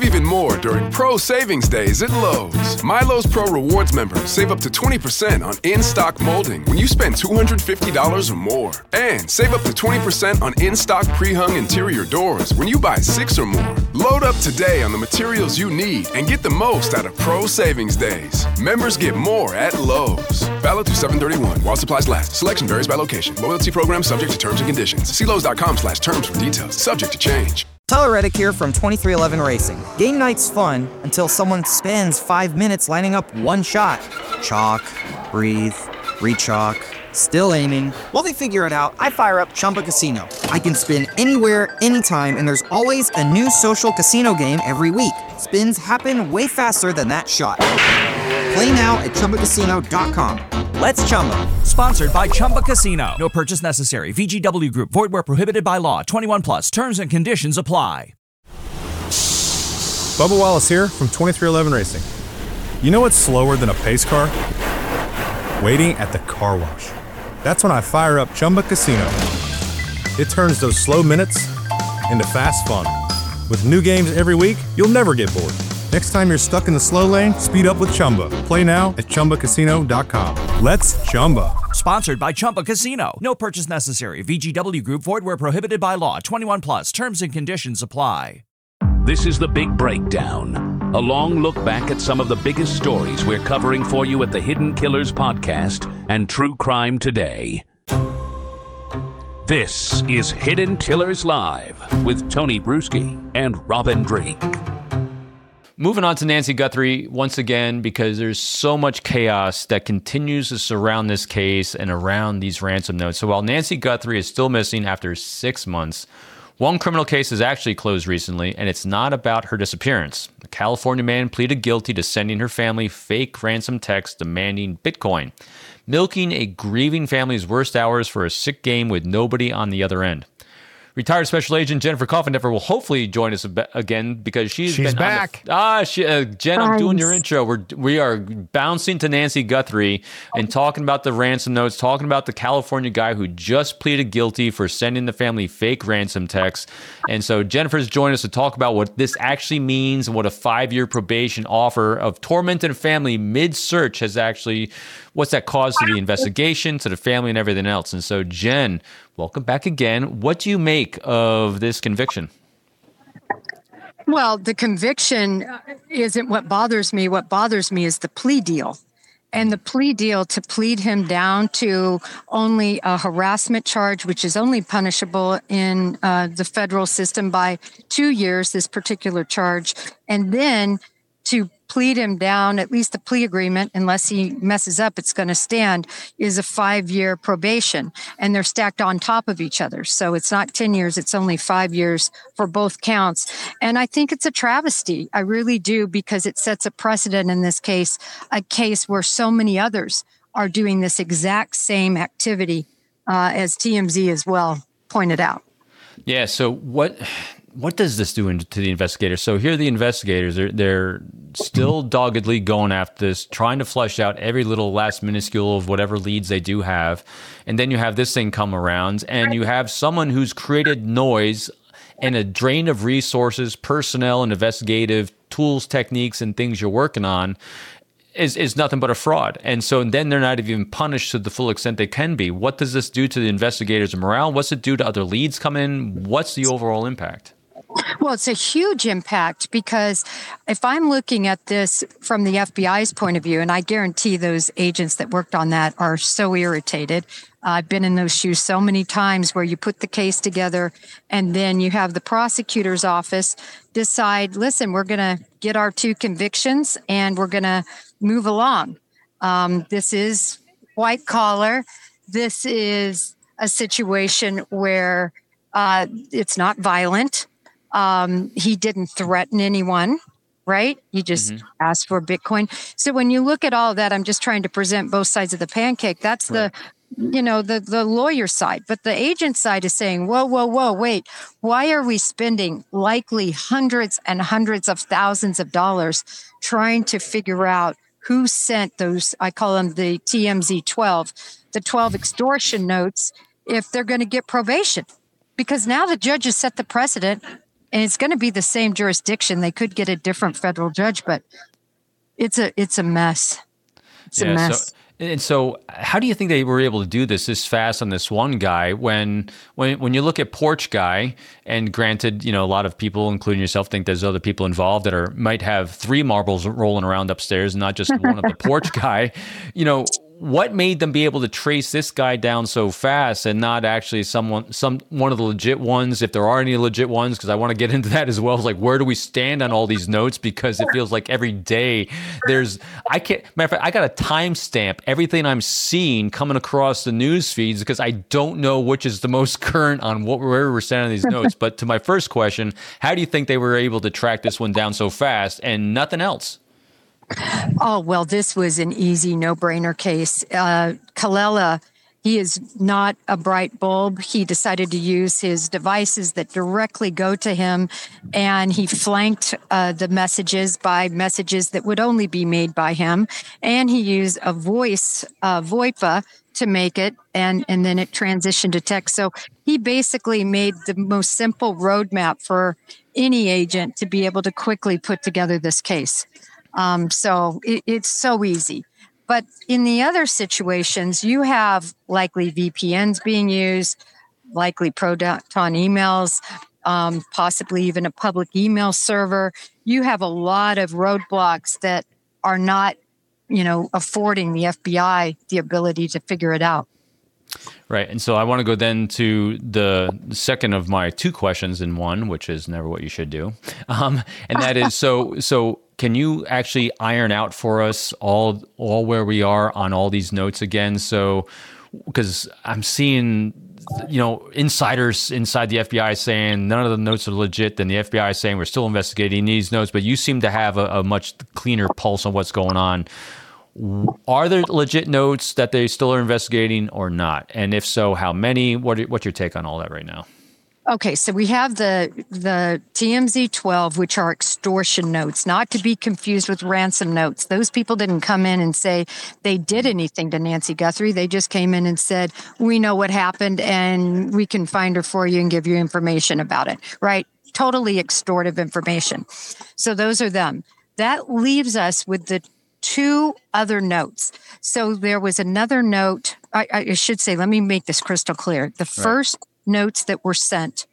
Save even more during Pro Savings Days at Lowe's. My Lowe's Pro Rewards members save up to 20% on in-stock molding when you spend $250 or more. And save up to 20% on in-stock pre-hung interior doors when you buy 6 or more. Load up today on the materials you need and get the most out of Pro Savings Days. Members get more at Lowe's. Valid through 7/31 while supplies last. Selection varies by location. Loyalty program subject to terms and conditions. See Lowes.com/terms for details. Subject to change. Tyler Reddick here from 2311 Racing. Game night's fun until someone spends 5 minutes lining up one shot. Chalk, breathe, re-chalk, still aiming. While they figure it out, I fire up Chumba Casino. I can spin anywhere, anytime, and there's always a new social casino game every week. Spins happen way faster than that shot. Play now at ChumbaCasino.com. Let's Chumba. Sponsored by Chumba Casino. No purchase necessary. VGW Group. Void where prohibited by law. 21 plus. Terms and conditions apply. Bubba Wallace here from 2311 Racing. You know what's slower than a pace car? Waiting at the car wash. That's when I fire up Chumba Casino. It turns those slow minutes into fast fun. With new games every week, you'll never get bored. Next time you're stuck in the slow lane, speed up with Chumba. Play now at ChumbaCasino.com. Let's Chumba. Sponsored by Chumba Casino. No purchase necessary. VGW Group. Void where prohibited by law. 21 plus. Terms and conditions apply. This is The Big Breakdown, a long look back at some of the biggest stories we're covering for you at the Hidden Killers podcast and True Crime Today. This is Hidden Killers Live with Tony Bruschi and Robin Drake. Moving on to Nancy Guthrie once again, because there's so much chaos that continues to surround this case and around these ransom notes. So while Nancy Guthrie is still missing after 6 months, one criminal case has actually closed recently, and it's not about her disappearance. A California man pleaded guilty to sending her family fake ransom texts demanding Bitcoin, milking a grieving family's worst hours for a sick game with nobody on the other end. Retired Special Agent Jennifer Coffindeffer will hopefully join us again because she's been back. Jen, I'm doing your intro. We are bouncing to Nancy Guthrie and talking about the ransom notes, talking about the California guy who just pleaded guilty for sending the family fake ransom texts. And so Jennifer's joined us to talk about what this actually means and what a 5-year probation offer of tormented family mid-search has actually, what's that caused to the investigation, to the family, and everything else. And so, Jen, welcome back again. What do you make of this conviction? Well, the conviction isn't what bothers me. What bothers me is the plea deal. And the plea deal to plead him down to only a harassment charge, which is only punishable in the federal system by 2 years, this particular charge. And then to plead him down, at least the plea agreement, unless he messes up, it's going to stand, is a 5-year probation. And they're stacked on top of each other. So it's not 10 years, it's only 5 years for both counts. And I think it's a travesty. I really do, because it sets a precedent in this case, a case where so many others are doing this exact same activity, as TMZ as well pointed out. Yeah, so what does this do to the investigators? So here are the investigators. They're still doggedly going after this, trying to flesh out every little last minuscule of whatever leads they do have. And then you have this thing come around, and you have someone who's created noise and a drain of resources, personnel, and investigative tools, techniques, and things you're working on is nothing but a fraud. And so then they're not even punished to the full extent they can be. What does this do to the investigators' morale? What's it do to other leads come in? What's the overall impact? Well, it's a huge impact, because if I'm looking at this from the FBI's point of view, and I guarantee those agents that worked on that are so irritated. I've been in those shoes so many times, where you put the case together and then you have the prosecutor's office decide, listen, we're going to get our 2 convictions and we're going to move along. This is white collar. This is a situation where it's not violent. He didn't threaten anyone, right? He just asked for Bitcoin. So when you look at all of that, I'm just trying to present both sides of the pancake. That's right. the lawyer side. But the agent side is saying, whoa, wait. Why are we spending likely hundreds and hundreds of thousands of dollars trying to figure out who sent those, I call them the TMZ 12, the 12 extortion notes, if they're going to get probation? Because now the judge has set the precedent. And it's going to be the same jurisdiction. They could get a different federal judge, but it's a mess. It's a mess. So how do you think they were able to do this fast on this one guy when you look at Porch Guy, and granted, a lot of people, including yourself, think there's other people involved that might have 3 marbles rolling around upstairs, not just one of the Porch Guy. What made them be able to trace this guy down so fast and not actually one of the legit ones, if there are any legit ones? Because I want to get into that as well. Like, where do we stand on all these notes? Because it feels like every day matter of fact, I got to timestamp everything I'm seeing coming across the news feeds because I don't know which is the most current on where we're standing on these notes. But to my first question, how do you think they were able to track this one down so fast and nothing else? Oh, well, this was an easy no-brainer case. Kalela, he is not a bright bulb. He decided to use his devices that directly go to him, and he flanked the messages by messages that would only be made by him. And he used a voice, VoIPA, to make it, and then it transitioned to text. So he basically made the most simple roadmap for any agent to be able to quickly put together this case. So it's so easy. But in the other situations, you have likely VPNs being used, likely Proton emails, possibly even a public email server. You have a lot of roadblocks that are not, affording the FBI the ability to figure it out. Right. And so I want to go then to the second of my 2 questions in one, which is never what you should do. And that is, so can you actually iron out for us all where we are on all these notes again? So, because I'm seeing, insiders inside the FBI saying none of the notes are legit, then the FBI saying we're still investigating these notes, but you seem to have a much cleaner pulse on what's going on. Are there legit notes that they still are investigating or not? And if so, how many? What's your take on all that right now? Okay, so we have the TMZ-12, which are extortion notes, not to be confused with ransom notes. Those people didn't come in and say they did anything to Nancy Guthrie. They just came in and said, we know what happened and we can find her for you and give you information about it, right? Totally extortive information. So those are them. That leaves us with the 2 other notes. So there was another note. I should say, let me make this crystal clear. The first notes that were sent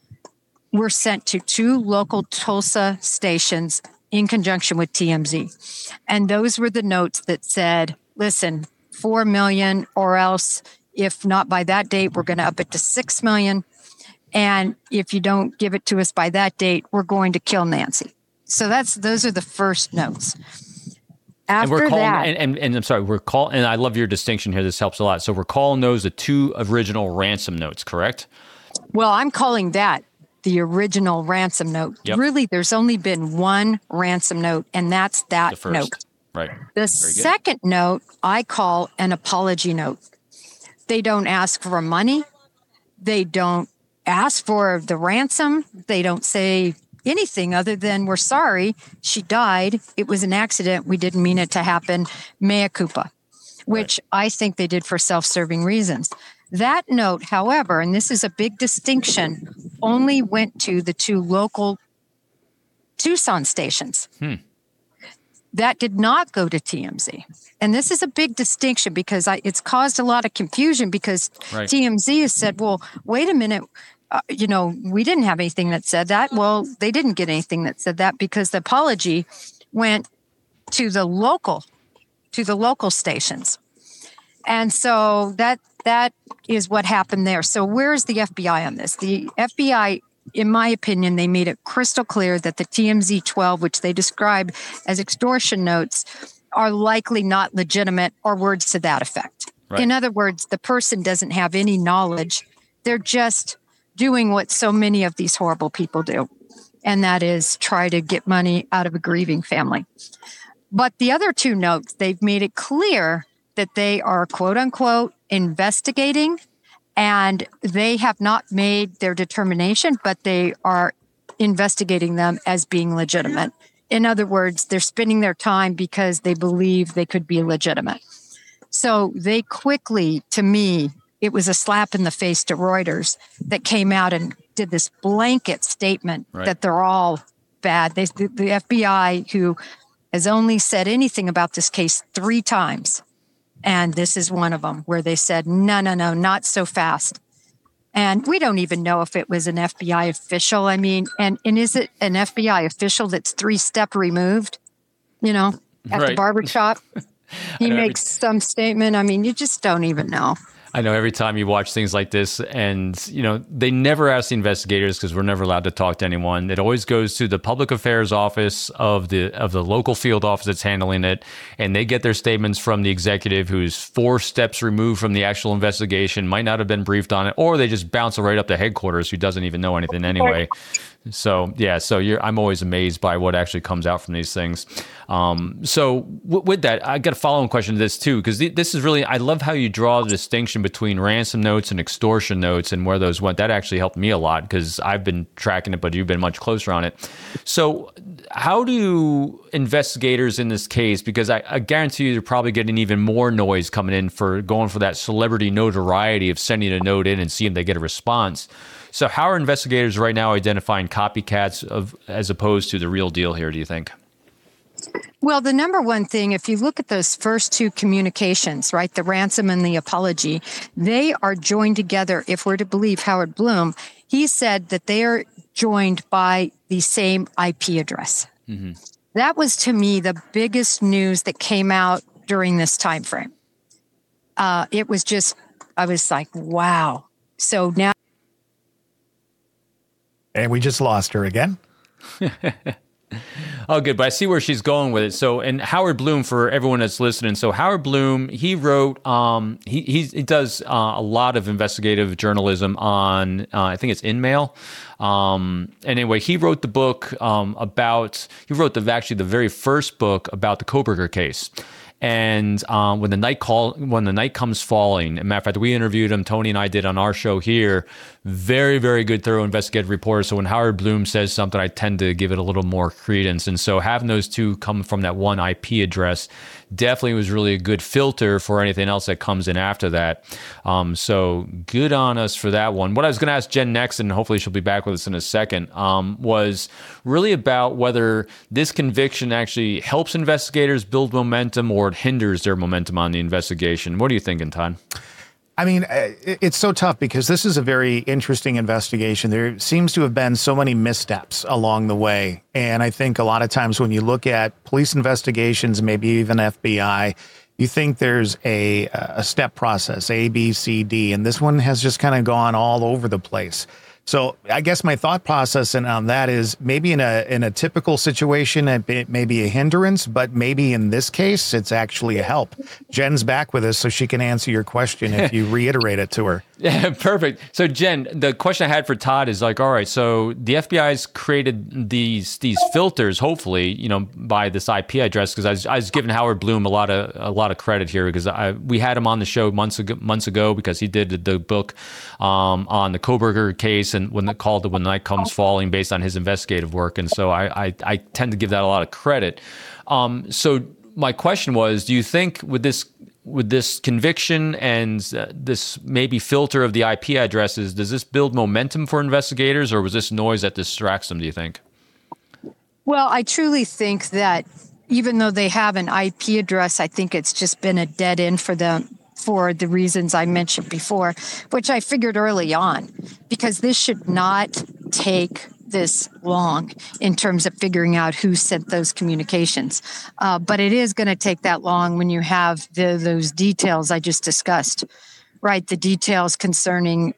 to 2 local Tulsa stations in conjunction with TMZ. And those were the notes that said, listen, 4 million, or else if not by that date, we're going to up it to 6 million. And if you don't give it to us by that date, we're going to kill Nancy. So those are the first notes. After that, and I'm sorry, and I love your distinction here. This helps a lot. So we're calling those the 2 original ransom notes, correct? Well, I'm calling that the original ransom note. Yep. Really, there's only been 1 ransom note, and that's that the first note. Right. The second note I call an apology note. They don't ask for money. They don't ask for the ransom. They don't say anything other than, we're sorry, she died. It was an accident. We didn't mean it to happen. Mea culpa, which I think they did for self-serving reasons. That note, however, and this is a big distinction, only went to the 2 local Tucson stations. That did not go to TMZ. And this is a big distinction because it's caused a lot of confusion because TMZ has said, well, wait a minute, we didn't have anything that said that. Well, they didn't get anything that said that because the apology went to the local stations. And so that is what happened there. So where's the FBI on this? The FBI, in my opinion, they made it crystal clear that the TMZ-12, which they describe as extortion notes, are likely not legitimate or words to that effect. Right. In other words, the person doesn't have any knowledge. They're just doing what so many of these horrible people do, and that is try to get money out of a grieving family. But the other 2 notes, they've made it clear that they are, quote unquote, investigating, and they have not made their determination, but they are investigating them as being legitimate. In other words, they're spending their time because they believe they could be legitimate. So they quickly, to me, it was a slap in the face to Reuters that came out and did this blanket statement that they're all bad. The FBI, who has only said anything about this case 3 times, and this is one of them, where they said, no, not so fast. And we don't even know if it was an FBI official. I mean, and is it an FBI official that's 3-step removed, at the barbershop? He makes some statement. I mean, you just don't even know. I know every time you watch things like this, and they never ask the investigators because we're never allowed to talk to anyone. It always goes to the public affairs office of the local field office that's handling it, and they get their statements from the executive, who's 4 steps removed from the actual investigation, might not have been briefed on it, or they just bounce it right up to headquarters, who doesn't even know anything anyway. So I'm always amazed by what actually comes out from these things. With that, I got a follow-on question to this too, because this is really, I love how you draw the distinction between ransom notes and extortion notes and where those went. That actually helped me a lot because I've been tracking it, but you've been much closer on it. So how do investigators in this case, because I guarantee you they're probably getting even more noise coming in for going for that celebrity notoriety of sending a note in and seeing if they get a response. So how are investigators right now identifying copycats as opposed to the real deal here, do you think? Well, the number one thing, if you look at those first 2 communications, right, the ransom and the apology, they are joined together. If we're to believe Howard Bloom, he said that they are joined by the same IP address. Mm-hmm. That was, to me, the biggest news that came out during this time frame. It was just, I was like, wow. So now. And we just lost her again. Oh, good. But I see where she's going with it. So, and Howard Bloom, for everyone that's listening. So Howard Bloom, he wrote, he does a lot of investigative journalism on, I think it's InMail. Anyway, he wrote the book he wrote the very first book about the Kohberger case. And when the night comes falling, as a matter of fact, we interviewed him, Tony and I did on our show here. Very, very good, thorough investigative reporter. So when Howard Bloom says something, I tend to give it a little more credence. And so having those 2 come from that one IP address definitely was really a good filter for anything else that comes in after that. So good on us for that one. What I was going to ask Jen next, and hopefully she'll be back with us in a second, was really about whether this conviction actually helps investigators build momentum or it hinders their momentum on the investigation. What are you thinking, Todd? I mean, it's so tough because this is a very interesting investigation. There seems to have been so many missteps along the way. And I think a lot of times when you look at police investigations, maybe even FBI, you think there's a step process, A, B, C, D, and this one has just kind of gone all over the place. So I guess my thought process on that is maybe in a typical situation, it may be a hindrance, but maybe in this case, it's actually a help. Jen's back with us, so she can answer your question if you reiterate it to her. Yeah, perfect. So Jen, the question I had for Todd is like, all right, so the FBI's created these filters, hopefully, by this IP address, because I was giving Howard Bloom a lot of credit here because we had him on the show months ago because he did the book on the Kohberger case and when the night comes falling, based on his investigative work, and so I tend to give that a lot of credit. So my question was, do you think with this conviction and this maybe filter of the IP addresses, does this build momentum for investigators, or was this noise that distracts them, do you think? Well, I truly think that even though they have an IP address, I think it's just been a dead end for them for the reasons I mentioned before, which I figured early on, because this should not take this long in terms of figuring out who sent those communications. But it is going to take that long when you have those details I just discussed, right? The details concerning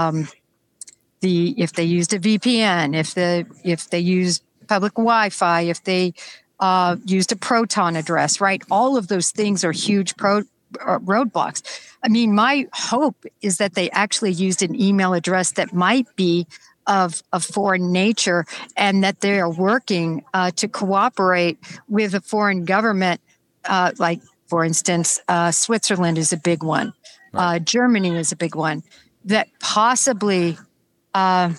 if they used a VPN, if they used public Wi-Fi, if they used a Proton address, right? All of those things are huge roadblocks. I mean, my hope is that they actually used an email address that might be of foreign nature, and that they are working to cooperate with a foreign government, like, for instance, Switzerland is a big one. Right. Germany is a big one that possibly, that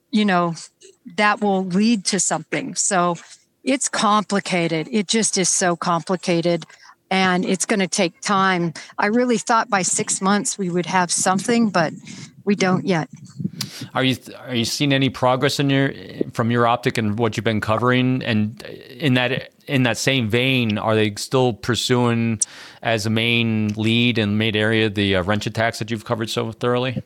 will lead to something. So it's complicated. It just is so complicated, and it's going to take time. I really thought by 6 months we would have something, but we don't yet. Are you seeing any progress from your optic and what you've been covering? And in that same vein, are they still pursuing as a main lead and main area the wrench attacks that you've covered so thoroughly?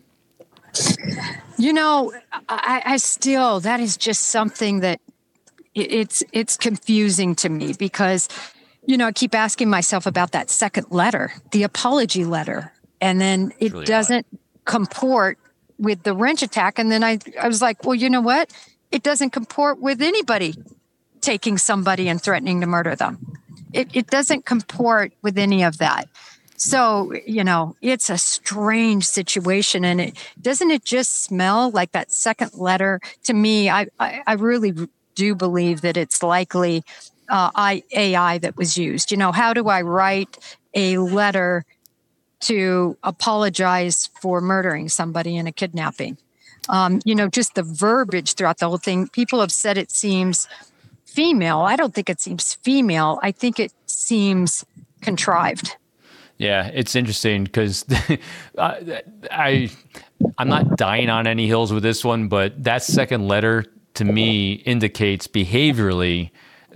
I still, that is just something that it's confusing to me because, I keep asking myself about that second letter, the apology letter, and then it really doesn't comport with the wrench attack. And then I was like, well, you know what? It doesn't comport with anybody taking somebody and threatening to murder them. It doesn't comport with any of that. So, it's a strange situation. And doesn't it just smell like that second letter? To me, I really do believe that it's likely AI that was used. How do I write a letter to apologize for murdering somebody in a kidnapping? Just the verbiage throughout the whole thing. People have said it seems female. I don't think it seems female. I think it seems contrived. Yeah, it's interesting because I'm not dying on any hills with this one, but that second letter to me indicates behaviorally,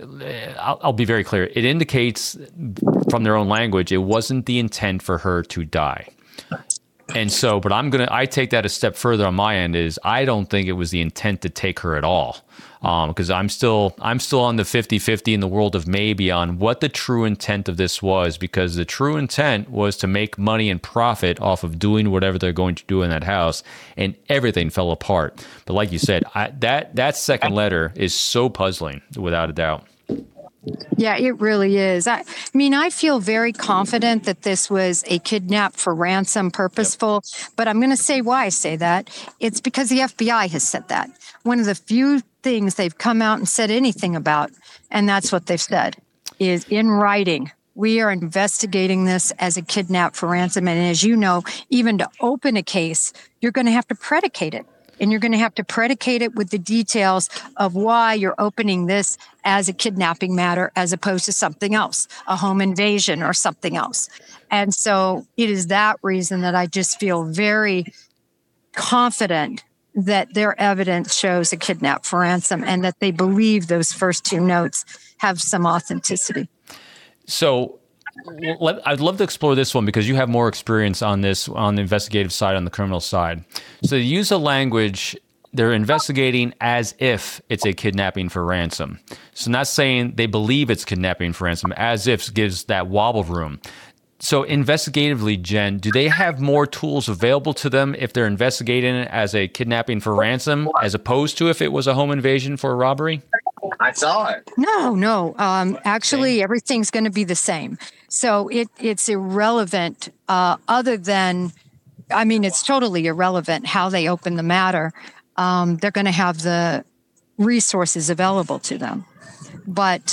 I'll be very clear, it indicates from their own language, it wasn't the intent for her to die. And so, but I take that a step further on my end is I don't think it was the intent to take her at all. Because I'm still on the 50-50 in the world of maybe on what the true intent of this was, because the true intent was to make money and profit off of doing whatever they're going to do in that house, and everything fell apart. But like you said, that second letter is so puzzling, without a doubt. Yeah, it really is. I feel very confident that this was a kidnap for ransom, purposeful, but I'm going to say why I say that. It's because the FBI has said that. One of the few things they've come out and said anything about, and that's what they've said, is in writing. We are investigating this as a kidnap for ransom. And as you know, even to open a case, you're going to have to predicate it. And you're going to have to predicate it with the details of why you're opening this as a kidnapping matter as opposed to something else, a home invasion or something else. And so it is that reason that I just feel very confident that their evidence shows a kidnap for ransom and that they believe those first two notes have some authenticity. So I'd love to explore this one because you have more experience on this, on the investigative side, on the criminal side. So they use a language, they're investigating as if it's a kidnapping for ransom. So not saying they believe it's kidnapping for ransom, as if gives that wobble room. So investigatively, Jen, do they have more tools available to them if they're investigating it as a kidnapping for ransom as opposed to if it was a home invasion for a robbery? I saw it. No. Actually, everything's going to be the same. So it's irrelevant other than, it's totally irrelevant how they open the matter. They're going to have the resources available to them. But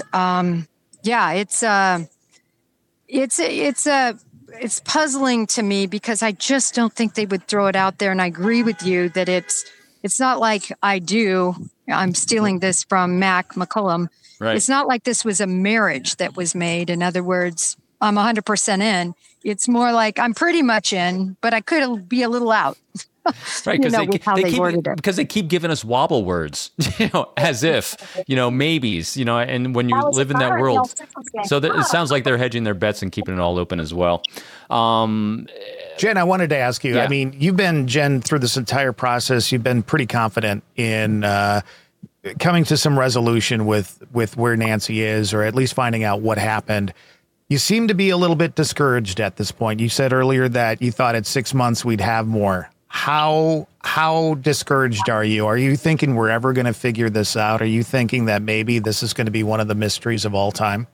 it's puzzling to me because I just don't think they would throw it out there. And I agree with you that it's not like I'm stealing this from Mac McCullum. Right. It's not like this was a marriage that was made. In other words, I'm 100% in. It's more like I'm pretty much in, but I could be a little out. Right, because they keep giving us wobble words, as if, maybes, and when you live in that world. So it sounds like they're hedging their bets and keeping it all open as well. Jen, I wanted to ask you, you've been, Jen, through this entire process, you've been pretty confident in coming to some resolution with where Nancy is, or at least finding out what happened. You seem to be a little bit discouraged at this point. You said earlier that you thought at 6 months we'd have more. How discouraged are you? Are you thinking we're ever going to figure this out? Are you thinking that maybe this is going to be one of the mysteries of all time?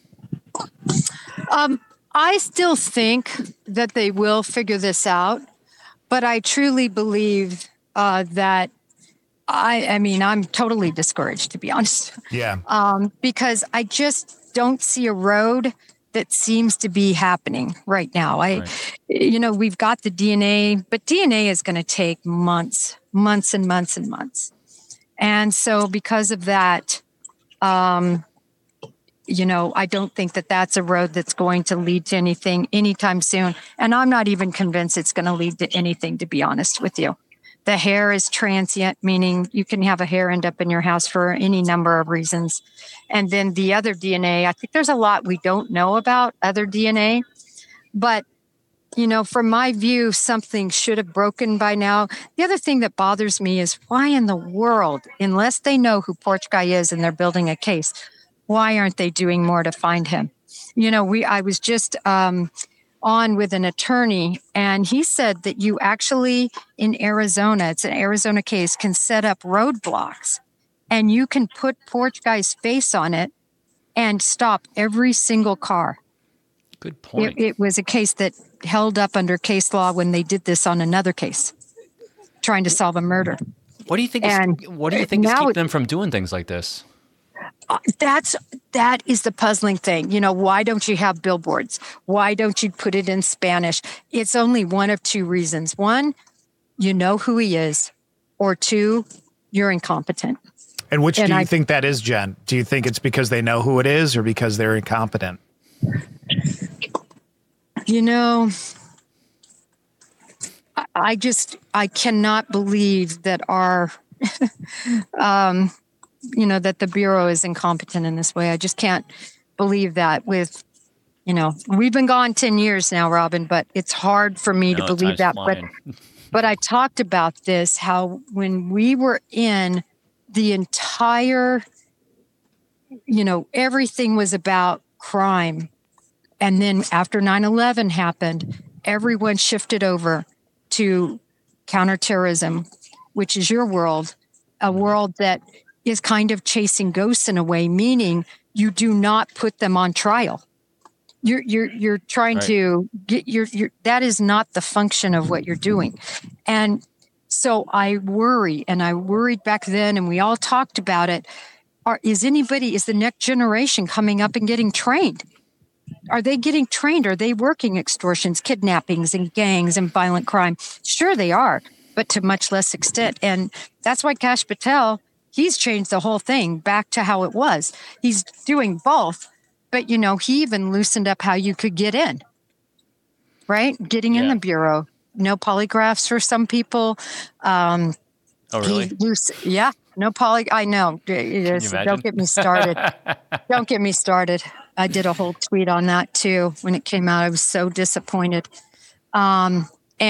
I still think that they will figure this out, but I truly believe that I'm totally discouraged, to be honest. Yeah. Because I just don't see a road that seems to be happening right now. We've got the DNA, but DNA is going to take months and months and months. And so because of that, I don't think that that's a road that's going to lead to anything anytime soon. And I'm not even convinced it's going to lead to anything, to be honest with you. The hair is transient, meaning you can have a hair end up in your house for any number of reasons. And then the other DNA, I think there's a lot we don't know about other DNA. But, from my view, something should have broken by now. The other thing that bothers me is why in the world, unless they know who Porch Guy is and they're building a case, why aren't they doing more to find him? I was just on with an attorney, and he said that you actually in Arizona, it's an Arizona case, can set up roadblocks and you can put Porch Guy's face on it and stop every single car. Good point. It was a case that held up under case law when they did this on another case, trying to solve a murder. What do you think? What do you think is keeping them from doing things like this? That is the puzzling thing. Why don't you have billboards? Why don't you put it in Spanish? It's only one of two reasons. One, you know who he is, or two, you're incompetent. And which do you think that is, Jen? Do you think it's because they know who it is or because they're incompetent? I cannot believe that our that the Bureau is incompetent in this way. I just can't believe that with, we've been gone 10 years now, Robin, but it's hard for me to believe that. But I talked about this, how when we were in the entire, everything was about crime. And then after 9/11 happened, everyone shifted over to counterterrorism, which is your world, a world that is kind of chasing ghosts in a way, meaning you do not put them on trial. You're trying to get that is not the function of what you're doing. And so I worry, and I worried back then, and we all talked about it. Is the next generation coming up and getting trained? Are they getting trained? Are they working extortions, kidnappings, and gangs and violent crime? Sure, they are, but to much less extent. And that's why Kash Patel, he's changed the whole thing back to how it was. He's doing both, but he even loosened up how you could get in, right? Getting in the Bureau. No polygraphs for some people. Oh, really? No poly. I know. Don't get me started. Don't get me started. I did a whole tweet on that too. When it came out, I was so disappointed. I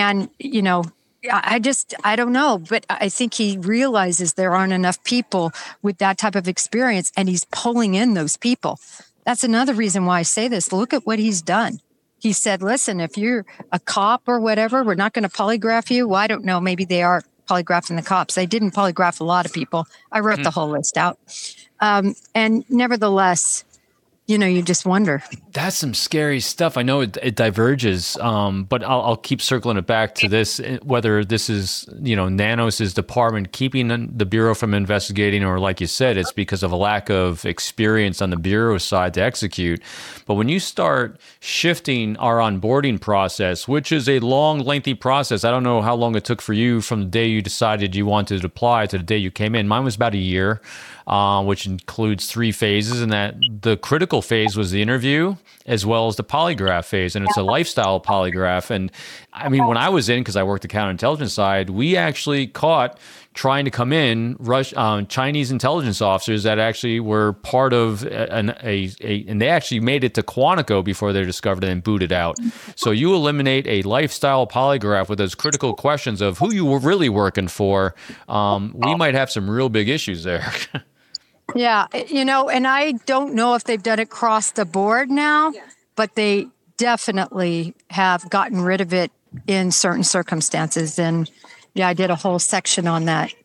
don't know, but I think he realizes there aren't enough people with that type of experience, and he's pulling in those people. That's another reason why I say this. Look at what he's done. He said, listen, if you're a cop or whatever, we're not going to polygraph you. Well, I don't know. Maybe they are polygraphing the cops. They didn't polygraph a lot of people. I wrote the whole list out. And nevertheless, you just wonder. That's some scary stuff. I know it diverges, but I'll keep circling it back to this, whether this is, Nanos' department keeping the Bureau from investigating, or like you said, it's because of a lack of experience on the Bureau side to execute. But when you start shifting our onboarding process, which is a long, lengthy process, I don't know how long it took for you from the day you decided you wanted to apply to the day you came in. Mine was about a year. Which includes 3 phases, and that the critical phase was the interview as well as the polygraph phase, and it's a lifestyle polygraph. And I mean, when I was in, because I worked the counterintelligence side, we actually caught trying to come in Chinese intelligence officers that actually were part of and they actually made it to Quantico before they're discovered and booted out. So you eliminate a lifestyle polygraph with those critical questions of who you were really working for. We might have some real big issues there. Yeah, and I don't know if they've done it across the board now, but they definitely have gotten rid of it in certain circumstances. And yeah, I did a whole section on that.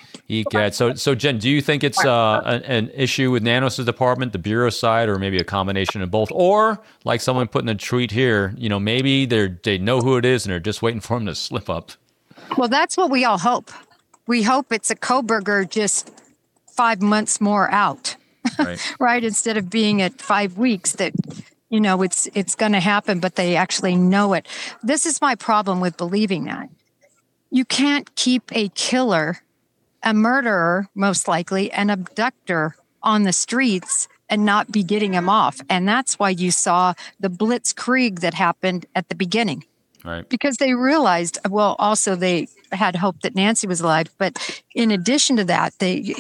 So Jen, do you think it's an issue with Nanos' department, the Bureau side, or maybe a combination of both? Or like someone put in a tweet here, maybe they know who it is and they're just waiting for him to slip up. Well, that's what we all hope. We hope it's a Kohberger just 5 months more out, right? Instead of being at 5 weeks that, it's going to happen, but they actually know it. This is my problem with believing that. You can't keep a killer, a murderer, most likely, an abductor on the streets and not be getting him off. And that's why you saw the blitzkrieg that happened at the beginning. Right. Because they realized, well, also they had hope that Nancy was alive. But in addition to that,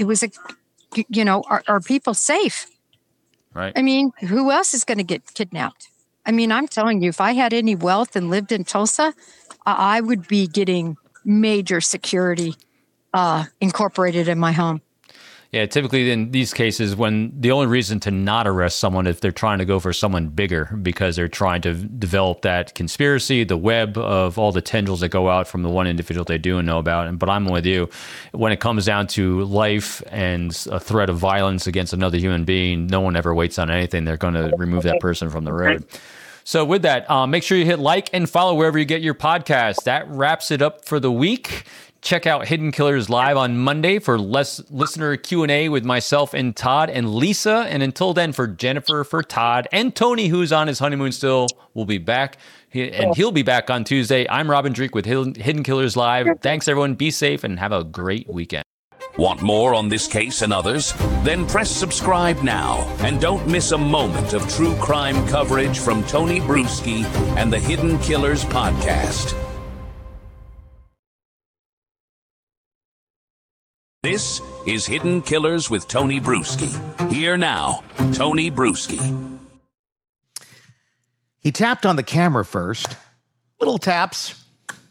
are people safe? Right. I mean, who else is going to get kidnapped? I mean, I'm telling you, if I had any wealth and lived in Tulsa, I would be getting major security incorporated in my home. Yeah, typically in these cases, when the only reason to not arrest someone if they're trying to go for someone bigger because they're trying to develop that conspiracy, the web of all the tendrils that go out from the one individual they do know about. But I'm with you. When it comes down to life and a threat of violence against another human being, no one ever waits on anything. They're going to remove that person from the road. So with that, make sure you hit like and follow wherever you get your podcast. That wraps it up for the week. Check out Hidden Killers Live on Monday for listener Q&A with myself and Todd and Lisa. And until then, for Jennifer, for Todd, and Tony, who's on his honeymoon still, will be back. He'll be back on Tuesday. I'm Robin Dreek with Hidden Killers Live. Thanks, everyone. Be safe and have a great weekend. Want more on this case and others? Then press subscribe now and don't miss a moment of true crime coverage from Tony Bruschi and the Hidden Killers podcast. This is Hidden Killers with Tony Bruschi. Here now, Tony Bruschi. He tapped on the camera first. Little taps.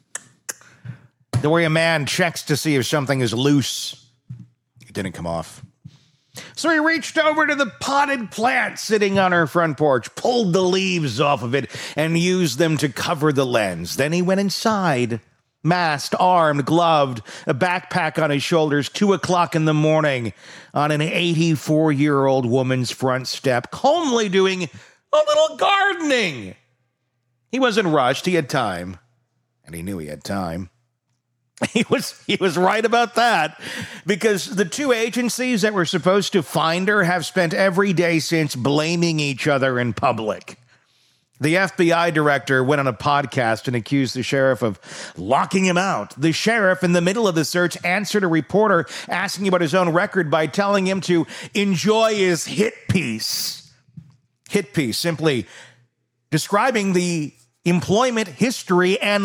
The way a man checks to see if something is loose. It didn't come off. So he reached over to the potted plant sitting on her front porch, pulled the leaves off of it, and used them to cover the lens. Then he went inside. Masked, armed, gloved, a backpack on his shoulders, 2:00 in the morning, on an 84-year-old woman's front step, calmly doing a little gardening. He wasn't rushed. He had time. And he knew he had time. He was right about that, because the two agencies that were supposed to find her have spent every day since blaming each other in public. The FBI director went on a podcast and accused the sheriff of locking him out. The sheriff, in the middle of the search, answered a reporter asking about his own record by telling him to enjoy his hit piece. Hit piece, simply describing the employment history and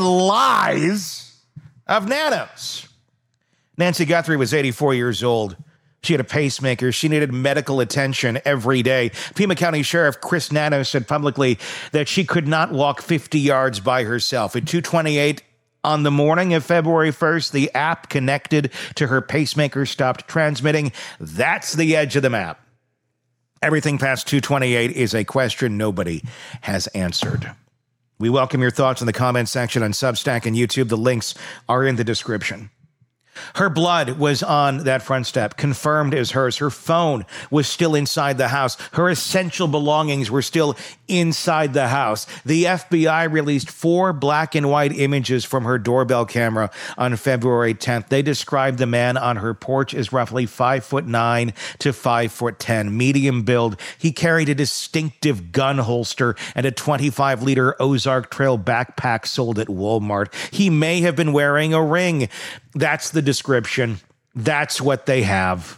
lies of Nanos. Nancy Guthrie was 84 years old. She had a pacemaker. She needed medical attention every day. Pima County Sheriff Chris Nanos said publicly that she could not walk 50 yards by herself. At 2:28 on the morning of February 1st, the app connected to her pacemaker stopped transmitting. That's the edge of the map. Everything past 2:28 is a question nobody has answered. We welcome your thoughts in the comment section on Substack and YouTube. The links are in the description. Her blood was on that front step, confirmed as hers. Her phone was still inside the house. Her essential belongings were still inside the house. The FBI released 4 black and white images from her doorbell camera on February 10th. They described the man on her porch as roughly 5'9" to 5'10", medium build. He carried a distinctive gun holster and a 25-liter Ozark Trail backpack sold at Walmart. He may have been wearing a ring. That's the description. That's what they have.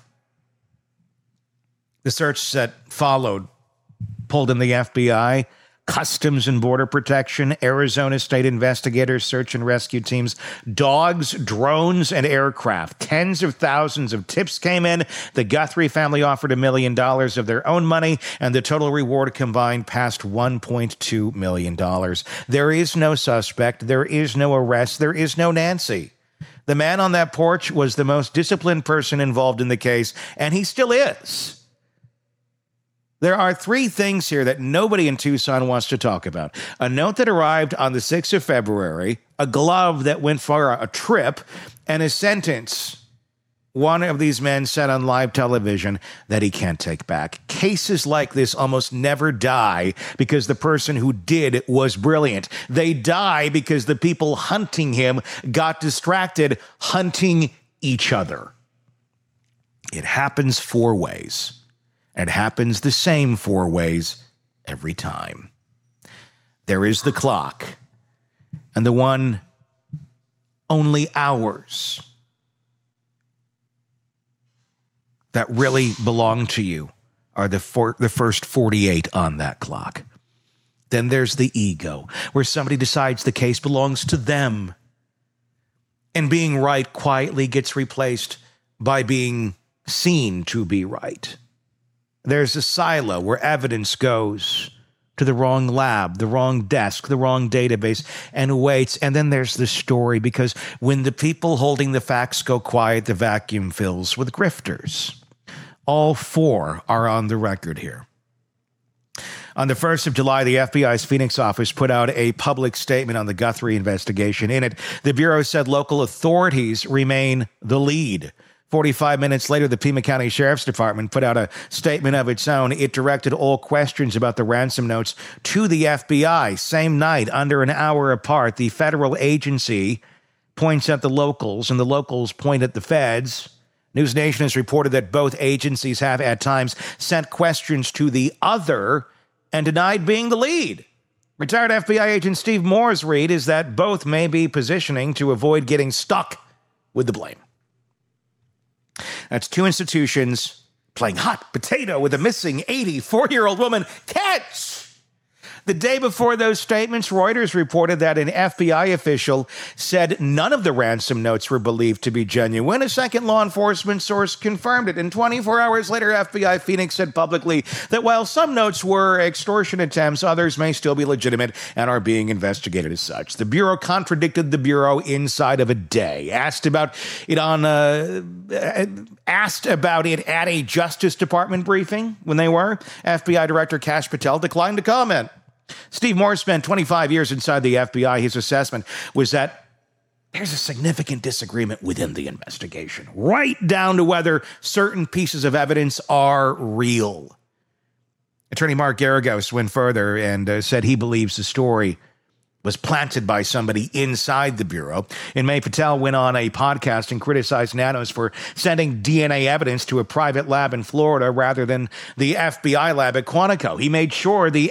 The search that followed pulled in the FBI, Customs and Border Protection, Arizona State investigators, search and rescue teams, dogs, drones, and aircraft. Tens of thousands of tips came in. The Guthrie family offered $1 million of their own money, and the total reward combined passed $1.2 million. There is no suspect. There is no arrest. There is no Nancy. The man on that porch was the most disciplined person involved in the case, and he still is. There are 3 things here that nobody in Tucson wants to talk about. A note that arrived on the 6th of February, a glove that went for a trip, and a sentence one of these men said on live television that he can't take back. Cases like this almost never die because the person who did was brilliant. They die because the people hunting him got distracted hunting each other. It happens 4 ways. It happens the same 4 ways every time. There is the clock, and the one only hours that really belong to you are the first 48 on that clock. Then there's the ego, where somebody decides the case belongs to them. And being right quietly gets replaced by being seen to be right. There's a silo where evidence goes to the wrong lab, the wrong desk, the wrong database, and waits. And then there's the story, because when the people holding the facts go quiet, the vacuum fills with grifters. All four are on the record here. On the 1st of July, the FBI's Phoenix office put out a public statement on the Guthrie investigation. In it, the Bureau said local authorities remain the lead. 45 minutes later, the Pima County Sheriff's Department put out a statement of its own. It directed all questions about the ransom notes to the FBI. Same night, under an hour apart, the federal agency points at the locals, and the locals point at the feds. News Nation has reported that both agencies have, at times, sent questions to the other and denied being the lead. Retired FBI agent Steve Moore's read is that both may be positioning to avoid getting stuck with the blame. That's two institutions playing hot potato with a missing 84-year-old woman. Catch! The day before those statements, Reuters reported that an FBI official said none of the ransom notes were believed to be genuine. A second law enforcement source confirmed it. And 24 hours later, FBI Phoenix said publicly that while some notes were extortion attempts, others may still be legitimate and are being investigated as such. The Bureau contradicted the Bureau inside of a day. Asked about it at a Justice Department briefing when they were. FBI Director Kash Patel declined to comment. Steve Moore spent 25 years inside the FBI. His assessment was that there's a significant disagreement within the investigation, right down to whether certain pieces of evidence are real. Attorney Mark Garagos went further and said he believes the story was planted by somebody inside the Bureau. In May, Patel went on a podcast and criticized Nanos for sending DNA evidence to a private lab in Florida rather than the FBI lab at Quantico. He made sure the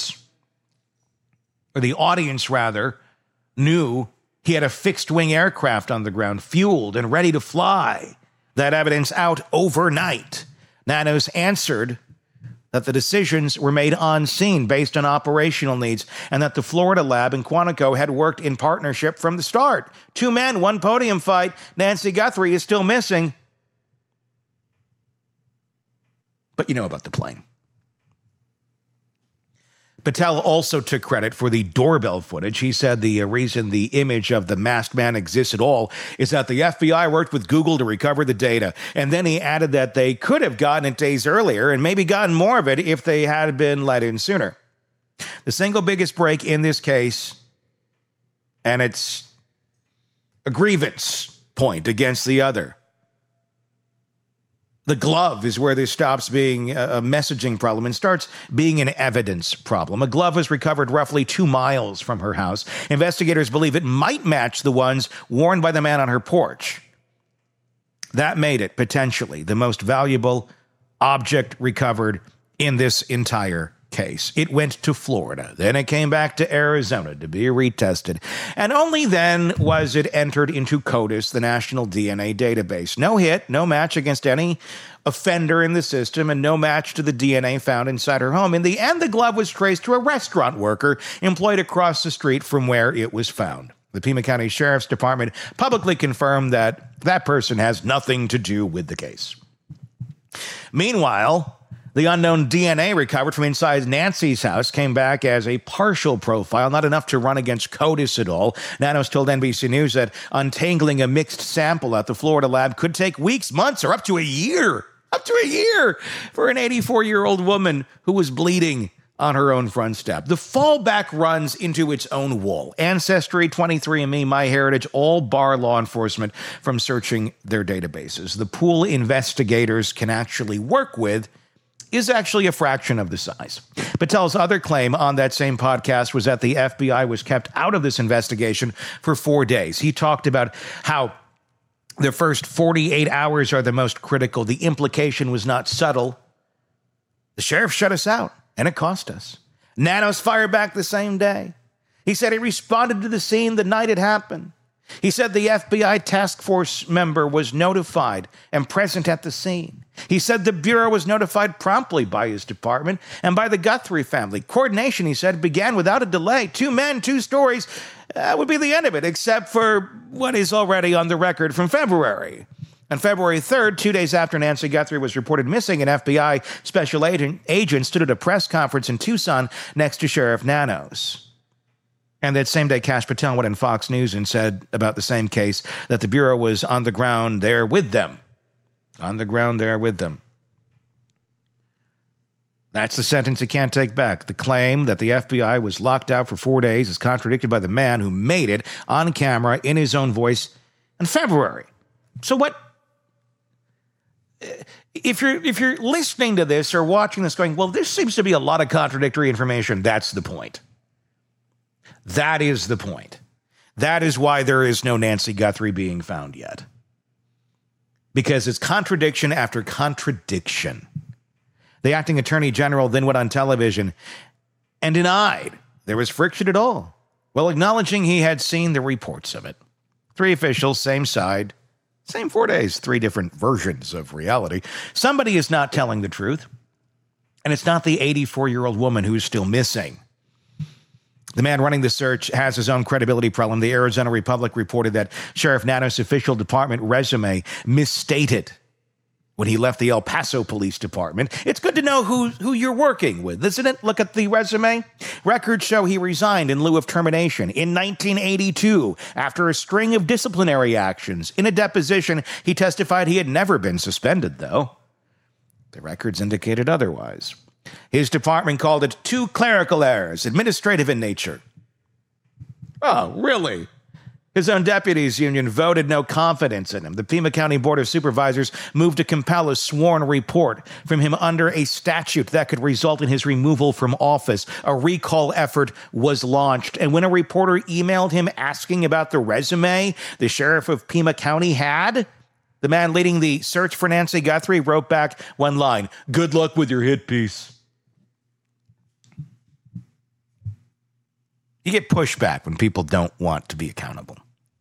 audience knew he had a fixed-wing aircraft on the ground, fueled and ready to fly. That evidence out overnight. Nanos answered that the decisions were made on scene based on operational needs, and that the Florida lab and Quantico had worked in partnership from the start. 2 men, 1 podium fight. Nancy Guthrie is still missing. But you know about the plane. Patel also took credit for the doorbell footage. He said the reason the image of the masked man exists at all is that the FBI worked with Google to recover the data. And then he added that they could have gotten it days earlier and maybe gotten more of it if they had been let in sooner. The single biggest break in this case, and it's a grievance point against the other. The glove is where this stops being a messaging problem and starts being an evidence problem. A glove was recovered roughly 2 miles from her house. Investigators believe it might match the ones worn by the man on her porch. That made it, potentially, the most valuable object recovered in this entire case. It went to Florida. Then it came back to Arizona to be retested. And only then was it entered into CODIS, the National DNA Database. No hit, no match against any offender in the system, and no match to the DNA found inside her home. In the end, the glove was traced to a restaurant worker employed across the street from where it was found. The Pima County Sheriff's Department publicly confirmed that that person has nothing to do with the case. Meanwhile, the unknown DNA recovered from inside Nancy's house came back as a partial profile, not enough to run against CODIS at all. Nanos told NBC News that untangling a mixed sample at the Florida lab could take weeks, months, or up to a year. Up to a year for an 84-year-old woman who was bleeding on her own front step. The fallback runs into its own wall. Ancestry, 23andMe, MyHeritage all bar law enforcement from searching their databases. The pool investigators can actually work with is actually a fraction of the size. Patel's other claim on that same podcast was that the FBI was kept out of this investigation for 4 days. He talked about how the first 48 hours are the most critical. The implication was not subtle. The sheriff shut us out, and it cost us. Nanos fired back the same day. He said he responded to the scene the night it happened. He said the FBI task force member was notified and present at the scene. He said the Bureau was notified promptly by his department and by the Guthrie family. Coordination, he said, began without a delay. 2 men, 2 stories would be the end of it, except for what is already on the record from February. On February 3rd, 2 days after Nancy Guthrie was reported missing, an FBI special agent stood at a press conference in Tucson next to Sheriff Nanos. And that same day, Kash Patel went on Fox News and said about the same case that the Bureau was on the ground there with them. On the ground there with them. That's the sentence he can't take back. The claim that the FBI was locked out for 4 days is contradicted by the man who made it on camera in his own voice in February. So what? If you're listening to this or watching this going, well, this seems to be a lot of contradictory information, that's the point. That is the point. That is why there is no Nancy Guthrie being found yet. Because it's contradiction after contradiction. The acting attorney general then went on television and denied there was friction at all, while acknowledging he had seen the reports of it. 3 officials, same side, same 4 days, 3 different versions of reality. Somebody is not telling the truth, and it's not the 84-year-old woman who's still missing. The man running the search has his own credibility problem. The Arizona Republic reported that Sheriff Nanos' official department resume misstated when he left the El Paso Police Department. It's good to know who you're working with, isn't it? Look at the resume. Records show he resigned in lieu of termination in 1982 after a string of disciplinary actions. In a deposition, he testified he had never been suspended, though. The records indicated otherwise. His department called it 2 clerical errors, administrative in nature. Oh, really? His own deputies union voted no confidence in him. The Pima County Board of Supervisors moved to compel a sworn report from him under a statute that could result in his removal from office. A recall effort was launched, and when a reporter emailed him asking about the resume the sheriff of Pima County had, the man leading the search for Nancy Guthrie wrote back one line, "Good luck with your hit piece." You get pushback when people don't want to be accountable.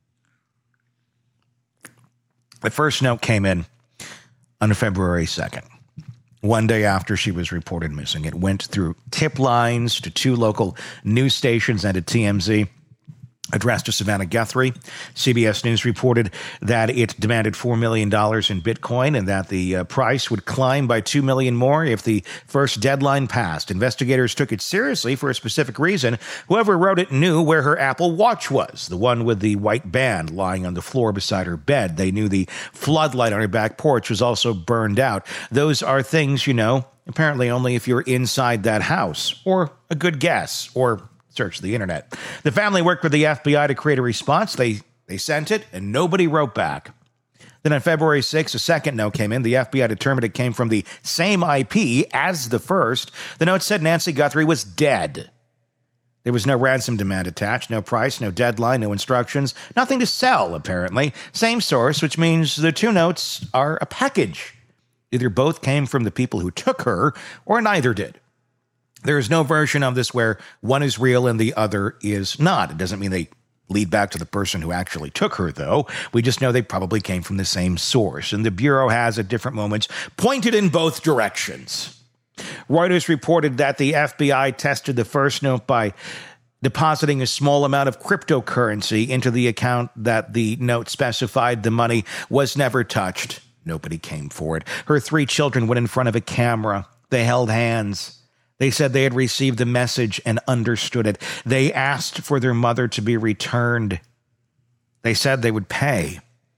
The first note came in on February 2nd, 1 day after she was reported missing. It went through tip lines to 2 local news stations and to TMZ. Addressed to Savannah Guthrie. CBS News reported that it demanded $4 million in Bitcoin and that the price would climb by $2 million more if the first deadline passed. Investigators took it seriously for a specific reason. Whoever wrote it knew where her Apple Watch was, the one with the white band lying on the floor beside her bed. They knew the floodlight on her back porch was also burned out. Those are things, you know, apparently only if you're inside that house, or a good guess, or search the internet. The family worked with the FBI to create a response. They sent it, and nobody wrote back. Then on February 6th, a second note came in. The FBI determined it came from the same IP as the first. The note said Nancy Guthrie was dead. There was no ransom demand attached, no price, no deadline, no instructions, nothing to sell, apparently. Same source, which means the 2 notes are a package. Either both came from the people who took her, or neither did. There is no version of this where one is real and the other is not. It doesn't mean they lead back to the person who actually took her, though. We just know they probably came from the same source. And the Bureau has, at different moments, pointed in both directions. Reuters reported that the FBI tested the first note by depositing a small amount of cryptocurrency into the account that the note specified. The money was never touched. Nobody came for it. Her 3 children went in front of a camera. They held hands. They said they had received the message and understood it. They asked for their mother to be returned. They said they would pay.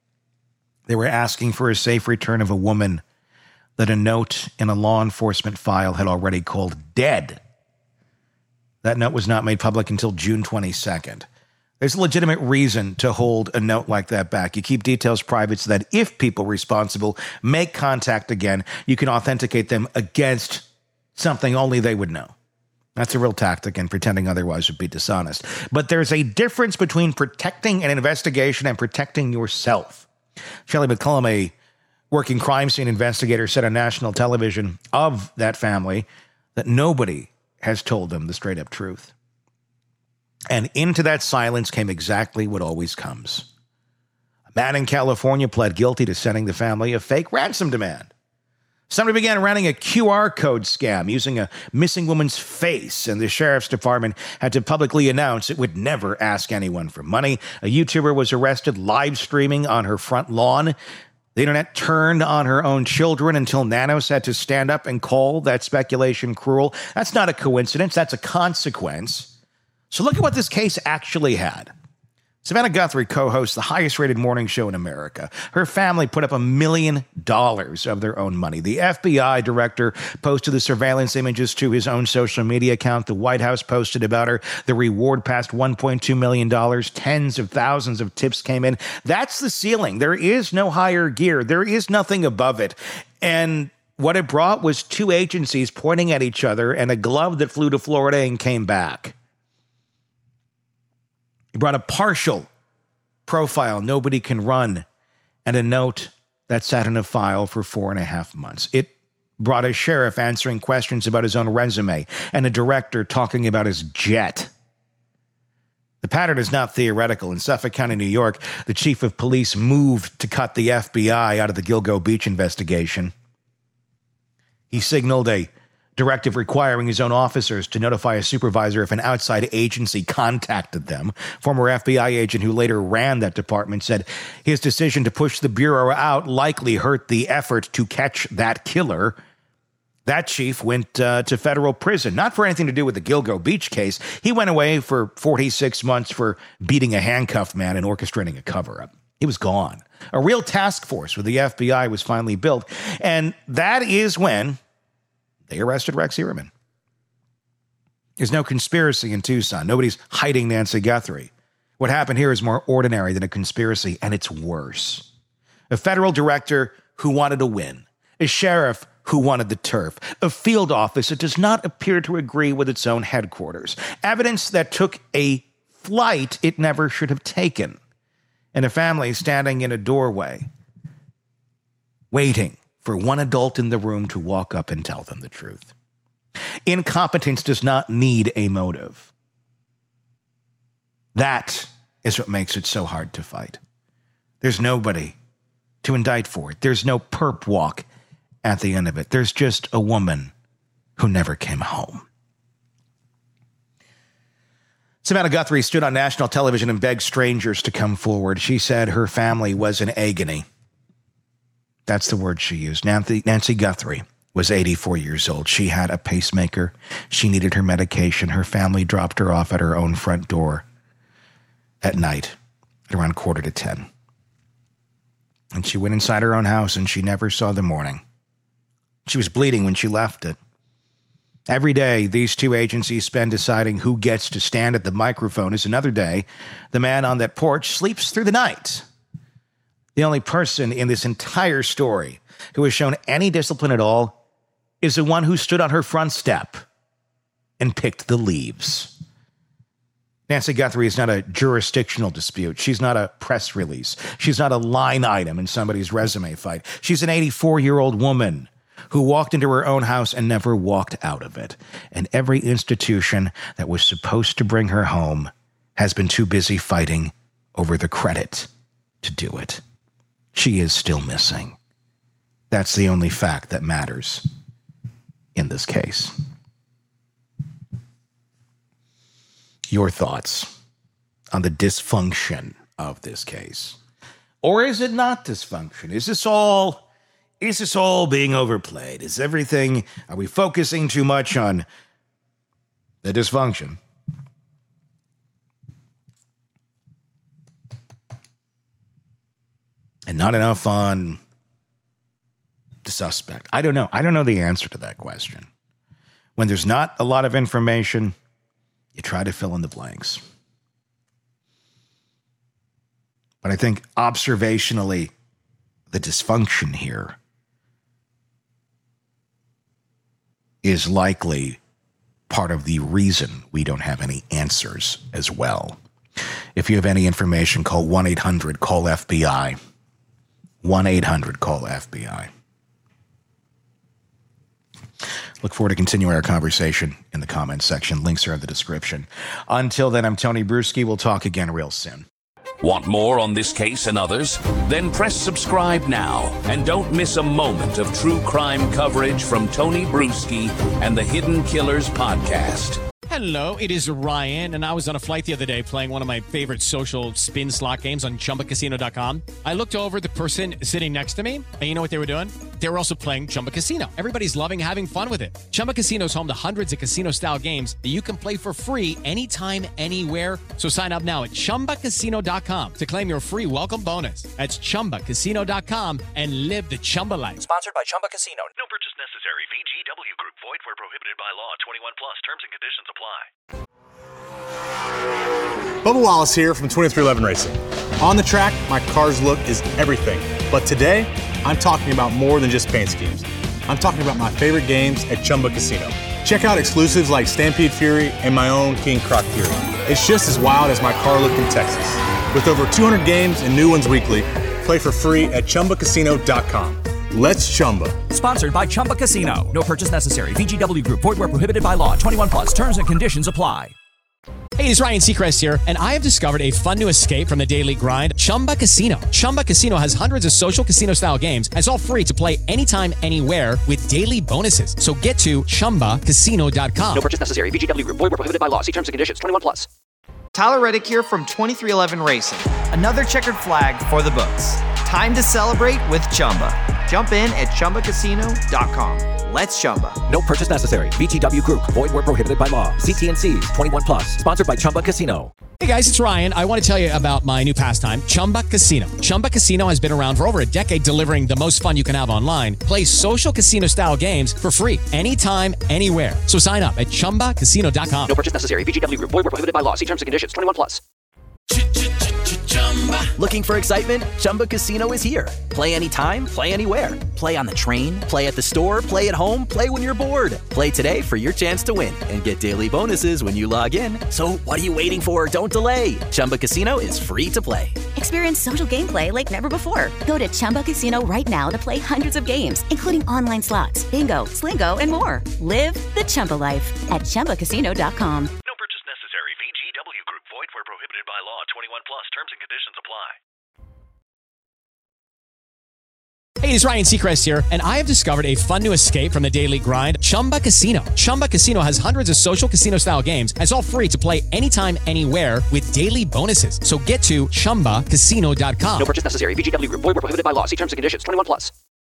They were asking for a safe return of a woman that a note in a law enforcement file had already called dead. That note was not made public until June 22nd. There's a legitimate reason to hold a note like that back. You keep details private so that if people responsible make contact again, you can authenticate them against something only they would know. That's a real tactic, and pretending otherwise would be dishonest. But there's a difference between protecting an investigation and protecting yourself. Shelley McCullum, a working crime scene investigator, said on national television of that family that nobody has told them the straight-up truth. And into that silence came exactly what always comes: Man in California pled guilty to sending the family a fake ransom demand. Somebody began running a QR code scam using a missing woman's face, and the sheriff's department had to publicly announce it would never ask anyone for money. A YouTuber was arrested live streaming on her front lawn. The internet turned on her own children until Nanos had to stand up and call that speculation cruel. That's not a coincidence. That's a consequence. So look at what this case actually had. Savannah Guthrie co-hosts the highest-rated morning show in America. Her family put up $1 million of their own money. The FBI director posted the surveillance images to his own social media account. The White House posted about her. The reward passed $1.2 million. Tens of thousands of tips came in. That's the ceiling. There is no higher gear. There is nothing above it. And what it brought was two agencies pointing at each other and a glove that flew to Florida and came back. He brought a partial profile nobody can run and a note that sat in a file for 4.5 months. It brought a sheriff answering questions about his own resume and a director talking about his jet. The pattern is not theoretical. In Suffolk County, New York, the chief of police moved to cut the FBI out of the Gilgo Beach investigation. He signaled a directive requiring his own officers to notify a supervisor if an outside agency contacted them. Former FBI agent who later ran that department said his decision to push the bureau out likely hurt the effort to catch that killer. That chief went to federal prison, not for anything to do with the Gilgo Beach case. He went away for 46 months for beating a handcuffed man and orchestrating a cover-up. He was gone. A real task force with the FBI was finally built, and that is when they arrested Rex Heuermann. There's no conspiracy in Tucson. Nobody's hiding Nancy Guthrie. What happened here is more ordinary than a conspiracy, and it's worse. A federal director who wanted to win. A sheriff who wanted the turf. A field office that does not appear to agree with its own headquarters. Evidence that took a flight it never should have taken. And a family standing in a doorway, waiting for one adult in the room to walk up and tell them the truth. Incompetence does not need a motive. That is what makes it so hard to fight. There's nobody to indict for it. There's no perp walk at the end of it. There's just a woman who never came home. Savannah Guthrie stood on national television and begged strangers to come forward. She said her family was in agony. That's the word she used. Nancy Guthrie was 84 years old. She had a pacemaker. She needed her medication. Her family dropped her off at her own front door at night at around 9:45. And she went inside her own house and she never saw the morning. She was bleeding when she left it. Every day, these two agencies spend deciding who gets to stand at the microphone. Is another day, the man on that porch sleeps through the night. The only person in this entire story who has shown any discipline at all is the one who stood on her front step and picked the leaves. Nancy Guthrie is not a jurisdictional dispute. She's not a press release. She's not a line item in somebody's resume fight. She's an 84-year-old woman who walked into her own house and never walked out of it. And every institution that was supposed to bring her home has been too busy fighting over the credit to do it. She is still missing. That's the only fact that matters in this case. Your thoughts on the dysfunction of this case? Or is it not dysfunction? Is this all being overplayed? Are we focusing too much on the dysfunction? And not enough on the suspect? I don't know. I don't know the answer to that question. When there's not a lot of information, you try to fill in the blanks. But I think observationally, the dysfunction here is likely part of the reason we don't have any answers as well. If you have any information, call 1-800-CALL-FBI. 1-800-CALL-FBI. Look forward to continuing our conversation in the comments section. Links are in the description. Until then, I'm Tony Bruschi. We'll talk again real soon. Want more on this case and others? Then press subscribe now and don't miss a moment of true crime coverage from Tony Bruschi and the Hidden Killers podcast. Hello, it is Ryan, and I was on a flight the other day playing one of my favorite social spin slot games on ChumbaCasino.com. I looked over at the person sitting next to me, and you know what they were doing? They were also playing Chumba Casino. Everybody's loving having fun with it. Chumba Casino is home to hundreds of casino-style games that you can play for free anytime, anywhere. So sign up now at ChumbaCasino.com to claim your free welcome bonus. That's ChumbaCasino.com and live the Chumba life. Sponsored by Chumba Casino. No purchase necessary. VGW Group. Void where prohibited by law. 21 plus. Terms and conditions apply. Bubba Wallace here from 2311 Racing. On the track, my car's look is everything. But today, I'm talking about more than just paint schemes. I'm talking about my favorite games at Chumba Casino. Check out exclusives like Stampede Fury and my own King Croc Fury. It's just as wild as my car look in Texas. With over 200 games and new ones weekly, play for free at ChumbaCasino.com. Let's Chumba. Sponsored by Chumba Casino. No purchase necessary. VGW Group. Void where prohibited by law. 21 plus. Terms and conditions apply. Hey, it's Ryan Seacrest here, and I have discovered a fun new escape from the daily grind, Chumba Casino. Chumba Casino has hundreds of social casino-style games, and it's all free to play anytime, anywhere with daily bonuses. So get to ChumbaCasino.com. No purchase necessary. VGW Group. Void where prohibited by law. See terms and conditions. 21 plus. Tyler Reddick here from 2311 Racing. Another checkered flag for the books. Time to celebrate with Chumba. Jump in at ChumbaCasino.com. Let's Chumba. No purchase necessary. VGW Group. Void where prohibited by law. See T&Cs. 21 plus. Sponsored by Chumba Casino. Hey guys, it's Ryan. I want to tell you about my new pastime, Chumba Casino. Chumba Casino has been around for over a decade, delivering the most fun you can have online. Play social casino-style games for free anytime, anywhere. So sign up at ChumbaCasino.com. No purchase necessary. VGW Group. Void where prohibited by law. See terms and conditions. 21 plus. Looking for excitement? Chumba Casino is here. Play anytime, play anywhere. Play on the train, play at the store, play at home, play when you're bored. Play today for your chance to win and get daily bonuses when you log in. So what are you waiting for? Don't delay. Chumba Casino is free to play. Experience social gameplay like never before. Go to Chumba Casino right now to play hundreds of games, including online slots, bingo, Slingo, and more. Live the Chumba life at ChumbaCasino.com. No purchase necessary. VGW Group. Void where prohibited by law. 21 plus. Terms and conditions apply. Hey, it's Ryan Seacrest here, and I have discovered a fun new escape from the daily grind, Chumba Casino. Chumba Casino has hundreds of social casino-style games, and it's all free to play anytime, anywhere with daily bonuses. So get to ChumbaCasino.com. No purchase necessary. VGW Group. Void where prohibited by law. See terms and conditions. 21 plus.